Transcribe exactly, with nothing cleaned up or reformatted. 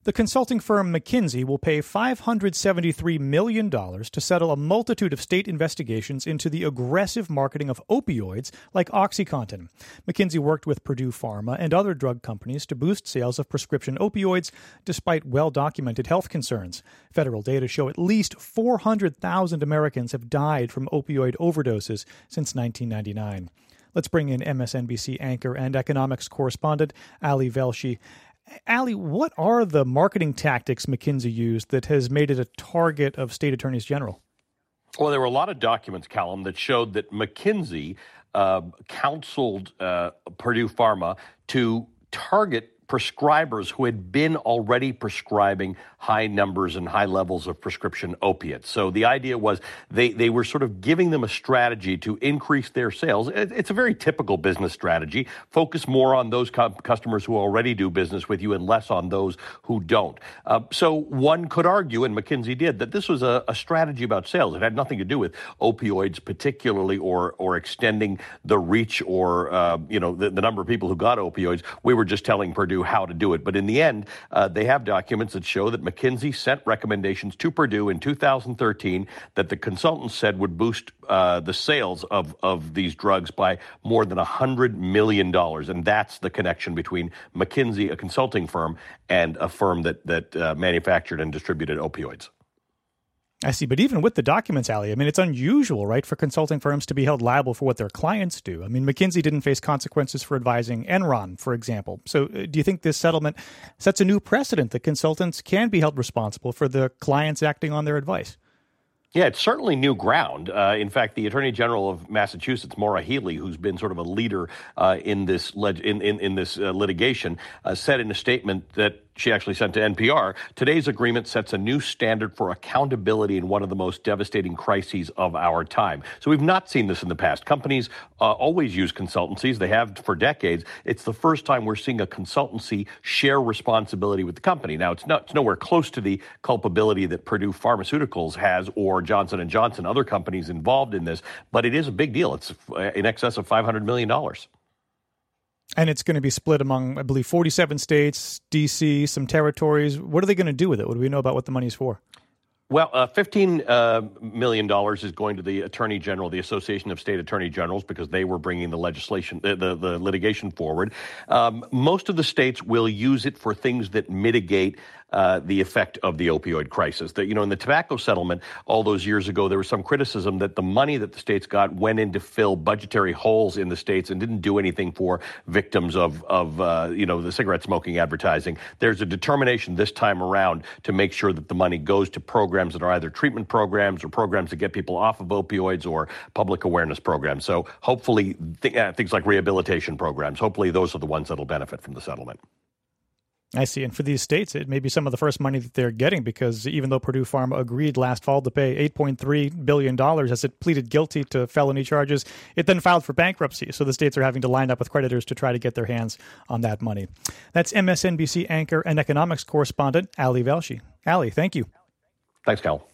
The consulting firm McKinsey will pay five hundred seventy-three million dollars to settle a multitude of state investigations into the aggressive marketing of opioids like OxyContin. McKinsey worked with Purdue Pharma and other drug companies to boost sales of prescription opioids despite well-documented health concerns. Federal data show at least four hundred thousand Americans have died from opioid overdoses since nineteen ninety-nine. Let's bring in M S N B C anchor and economics correspondent Ali Velshi. Ali, what are the marketing tactics McKinsey used that has made it a target of state attorneys general? Well, there were a lot of documents, Callum, that showed that McKinsey uh, counseled uh, Purdue Pharma to target prescribers who had been already prescribing high numbers and high levels of prescription opiates. So the idea was they, they were sort of giving them a strategy to increase their sales. It's a very typical business strategy. Focus more on those co- customers who already do business with you and less on those who don't. Uh, so one could argue, and McKinsey did, that this was a, a strategy about sales. It had nothing to do with opioids particularly or or extending the reach or, uh, you know, the, the number of people who got opioids. We were just telling Purdue how to do it. But in the end, uh, they have documents that show that McKinsey sent recommendations to Purdue in two thousand thirteen that the consultants said would boost uh, the sales of, of these drugs by more than one hundred million dollars. And that's the connection between McKinsey, a consulting firm, and a firm that, that uh, manufactured and distributed opioids. I see. But even with the documents, Ali, I mean, it's unusual, right, for consulting firms to be held liable for what their clients do. I mean, McKinsey didn't face consequences for advising Enron, for example. So uh, do you think this settlement sets a new precedent that consultants can be held responsible for the clients acting on their advice? Yeah, it's certainly new ground. Uh, in fact, the Attorney General of Massachusetts, Maura Healey, who's been sort of a leader uh, in this leg- in, in, in this uh, litigation, uh, said in a statement that she actually sent to N P R, today's agreement sets a new standard for accountability in one of the most devastating crises of our time. So we've not seen this in the past. Companies uh, always use consultancies. They have for decades. It's the first time we're seeing a consultancy share responsibility with the company. Now, it's, not, it's nowhere close to the culpability that Purdue Pharmaceuticals has or Johnson and Johnson, other companies involved in this, but it is a big deal. It's in excess of five hundred million dollars. And it's going to be split among, I believe, forty-seven states, D C, some territories. What are they going to do with it? What do we know about what the money's for? Well, uh, fifteen uh, million dollars is going to the Attorney General, the Association of State Attorney Generals, because they were bringing the legislation, the, the, the litigation forward. Um, most of the states will use it for things that mitigate uh, the effect of the opioid crisis. That, you know, in the tobacco settlement all those years ago, there was some criticism that the money that the states got went in to fill budgetary holes in the states and didn't do anything for victims of, of uh, you know, the cigarette smoking advertising. There's a determination this time around to make sure that the money goes to programs that are either treatment programs or programs that get people off of opioids or public awareness programs. So hopefully th- uh, things like rehabilitation programs, hopefully those are the ones that will benefit from the settlement. I see. And for these states, it may be some of the first money that they're getting because even though Purdue Pharma agreed last fall to pay eight point three billion dollars as it pleaded guilty to felony charges, it then filed for bankruptcy. So the states are having to line up with creditors to try to get their hands on that money. That's M S N B C anchor and economics correspondent Ali Velshi. Ali, thank you. Thanks, Cal.